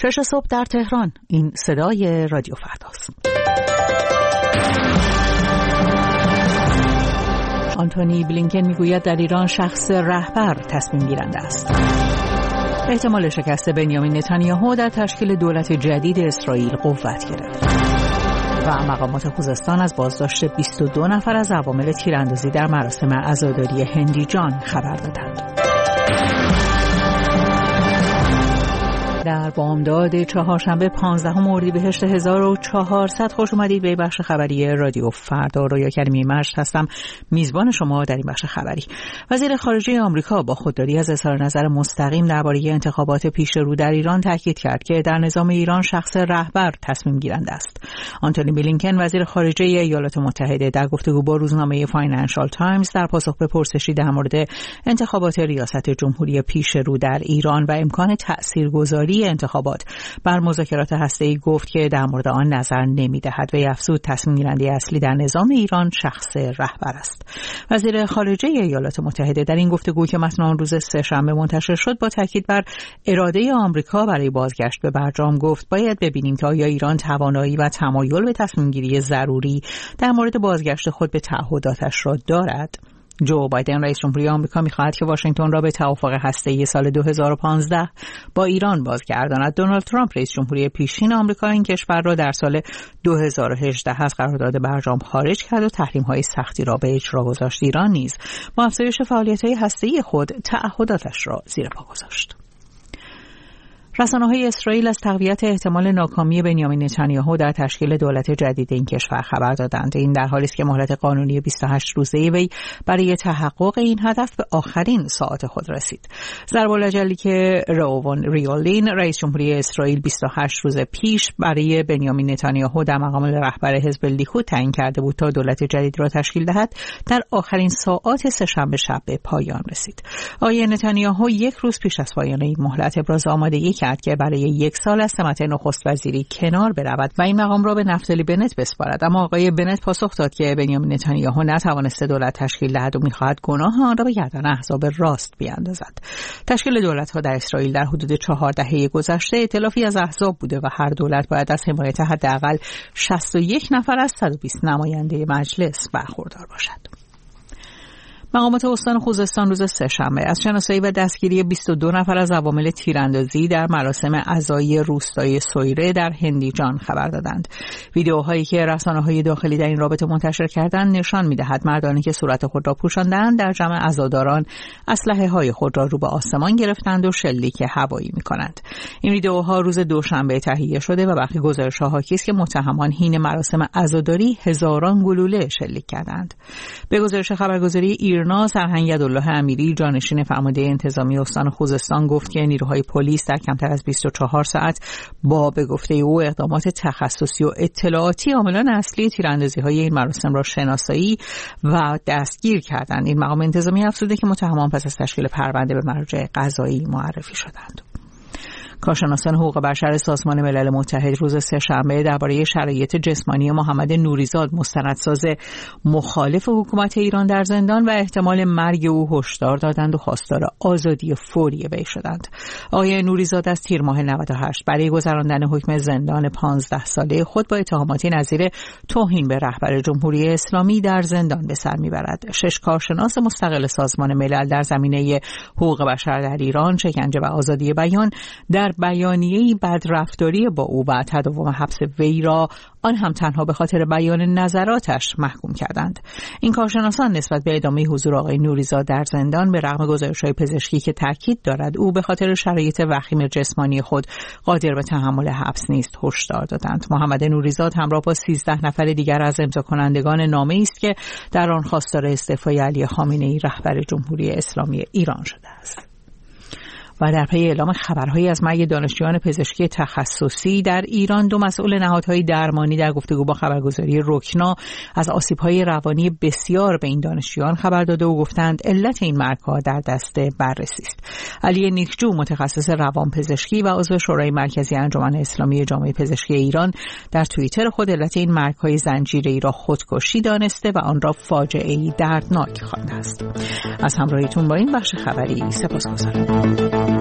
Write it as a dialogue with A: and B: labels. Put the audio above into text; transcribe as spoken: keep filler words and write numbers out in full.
A: شش صبح در تهران. این صدای رادیو فرداست. آنتونی بلینکن میگوید در ایران شخص رهبر تصمیم گیرنده است. احتمال شکست بنیامین نتانیاهو در تشکیل دولت جدید اسرائیل قوت گرفت. و مقامات خوزستان از بازداشت بیست و دو نفر از عوامل تیراندازی در مراسم عزاداری هندیجان خبر دادند. در بامداد چهارشنبه پانزدهم اردیبهشت هزار و چهارصد خوش اومدید به بخش خبری رادیو فردا. رویا کریمی مشت هستم، میزبان شما در این بخش خبری. وزیر خارجه آمریکا با خودداری از اظهار نظر مستقیم درباره انتخابات پیش رو در ایران تاکید کرد که در نظام ایران شخص رهبر تصمیم گیرنده است. آنتونی بلینکن وزیر خارجه ایالات متحده در گفتگو با روزنامه فاینانشال تایمز در پاسخ به پرسشی در مورد انتخابات ریاست جمهوری پیش رو در ایران و امکان تاثیرگذاری انتخابات بر مذاکرات هسته‌ای گفت که در مورد آن نظر نمی‌دهد و افزود تصمیم گیرنده اصلی در نظام ایران شخص رهبر است. وزیر خارجه ایالات متحده در این گفتگو که متن آن روز سه‌شنبه منتشر شد با تاکید بر اراده آمریکا برای بازگشت به برجام گفت باید ببینیم که آیا ایران توانایی و تمایل به تصمیم گیری ضروری در مورد بازگشت خود به تعهداتش را دارد. جو بایدن رئیس جمهوری آمریکا می‌خواهد که واشنگتن را به توافق هسته‌ای سال دو هزار و پانزده با ایران بازگرداند. دونالد ترامپ رئیس جمهوری پیشین آمریکا این کشور را در سال دو هزار و هجده از قرارداد برجام خارج کرد و تحریم‌های سختی را به اجرا گذاشت. ایران نیز با افزایش فعالیت‌های هسته‌ای خود تعهداتش را زیر پا گذاشت. رسانه‌های اسرائیل از تقویت احتمال ناکامی بنیامین نتانیاهو در تشکیل دولت جدید این کشور خبر دادند. این در حالی است که مهلت قانونی بیست و هشت روزه وی برای تحقق این هدف به آخرین ساعات خود رسید. ضرب الاجلی که روون ریولین رئیس جمهوری اسرائیل بیست و هشت روز پیش برای بنیامین نتانیاهو در مقام رهبر حزب لیکود تعیین کرده بود تا دولت جدید را تشکیل دهد، در آخرین ساعات سه‌شنبه شب به پایان رسید. آقای نتانیاهو یک روز پیش از پایان این مهلت ابراز آمادگی کرد که برای یک سال از سمت نخست وزیری کنار برود و این مقام را به نفتالی بنت بسپارد. اما آقای بنت پاسخ داد که بنیامین نتانیاهو نتوانسته دولت تشکیل دهد و می‌خواهد گناه آن را به گردن احزاب راست بیاندازد. تشکیل دولت‌ها در اسرائیل در حدود چهار دهه گذشته ائتلافی از احزاب بوده و هر دولت باید از حمایت حداقل شصت و یک نفر از صد و بیست نماینده مجلس برخوردار باشد. مقامات استان خوزستان روز سه‌شنبه از شناسایی و دستگیری بیست و دو نفر از عوامل تیراندازی در مراسم عزایی روستای سویره در هندیجان خبر دادند. ویدیوهایی که رسانه‌های داخلی در این رابطه منتشر کردند نشان می‌دهد مردانی که صورت خود را پوشاندند در جمع عزاداران اسلحه‌های خود را رو به آسمان گرفتند و شلیک هوایی می‌کنند. این ویدیوها روز دوشنبه تهیه شده و برخی گزارش‌ها حاکی است که متهمان حین مراسم عزاداری هزاران گلوله شلیک کردند. به گزارش خبرگزاری ایرنا سرهنگ یدالله امیری جانشین فرمانده انتظامی استان خوزستان گفت که نیروهای پلیس در کمتر از بیست و چهار ساعت با به گفته او اقدامات تخصصی و اطلاعاتی عاملان اصلی تیراندازی‌های این مراسم را شناسایی و دستگیر کردند. این مقام انتظامی افزوده که متهمان پس از تشکیل پرونده به مراجع قضایی معرفی شدند. کارشناسان حقوق بشر سازمان ملل متحد روز سه‌شنبه درباره شرایط جسمانی محمد نوریزاد مستندساز مخالف حکومت ایران در زندان و احتمال مرگ او هشدار دادند و خواستار آزادی فوری وی شدند. آقای نوریزاد از تیر ماه نود و هشت برای گذراندن حکم زندان پانزده ساله خود با اتهاماتی نظیر توهین به رهبر جمهوری اسلامی در زندان به سر میبرد. شش کارشناس مستقل سازمان ملل در زمینه حقوق بشر در ایران، شکنجه و آزادی بیان در بیانیه‌ای بدرفتاری با او و تداوم حبس وی را آن هم تنها به خاطر بیان نظراتش محکوم کردند. این کارشناسان نسبت به ادامه حضور آقای نوریزاد در زندان به رغم گزارش‌های پزشکی که تاکید دارد او به خاطر شرایط وخیم جسمانی خود قادر به تحمل حبس نیست هشدار دادند. محمد نوریزاد همراه با سیزده نفر دیگر از امضا کنندگان نامه‌ای است که در آن خواستار استعفای علی خامنه‌ای رهبر جمهوری اسلامی ایران شده است. و در پی اعلام خبرهایی از مرگ دانشجویان پزشکی تخصصی در ایران، دو مسئول نهادهای درمانی در گفتگو با خبرگزاری رکنا از آسیب‌های روانی بسیار به این دانشجویان خبر داده و گفتند علت این مرگ‌ها در دست بررسی است. علی نیکجو متخصص روانپزشکی و عضو شورای مرکزی انجمن اسلامی جامعه پزشکی ایران در توییتر خود علت این مرگ‌های زنجیره‌ای را خودکشی دانسته و آن را فاجعه‌ای دردناک خوانده است. از همراهیتون با این بخش خبری سپاسگزارم.